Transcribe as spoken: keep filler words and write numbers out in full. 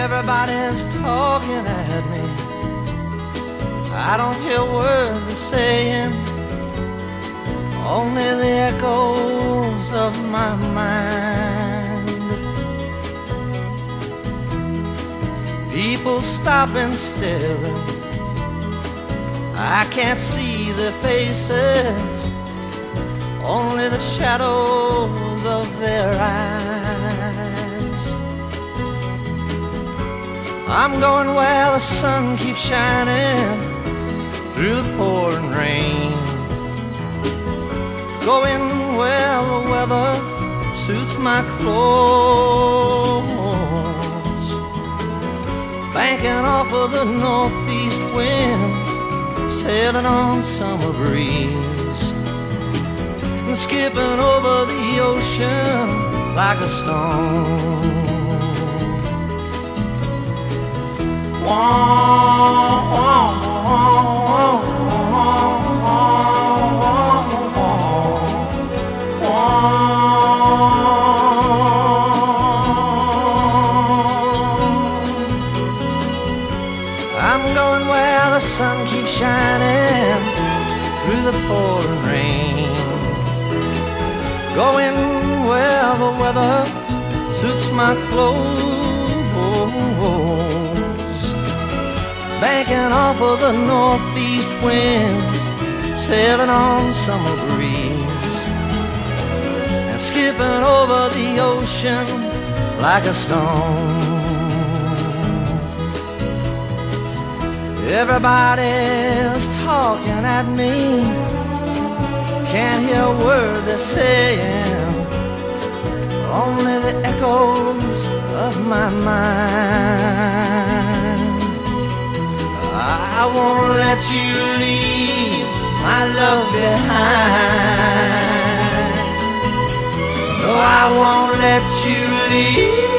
Everybody's talking at me. I don't hear words they're saying, only the echoes of my mind. People stopping still, I can't see their faces, only the shadows of their eyes. I'm going where the sun keeps shining through the pouring rain, going where the weather suits my clothes, banking off of the northeast winds, sailing on summer breeze, and skipping over the ocean like a stone. Wah, wah, wah, I'm going where the sun keeps shining through the pouring rain, going where the weather suits my clothes, banking off of the northeast winds, sailing on summer breeze, and skipping over the ocean like a stone. Everybody's talking at me, can't hear a word they're saying, only the echoes of my mind. I won't let you leave my love behind. No, I won't let you leave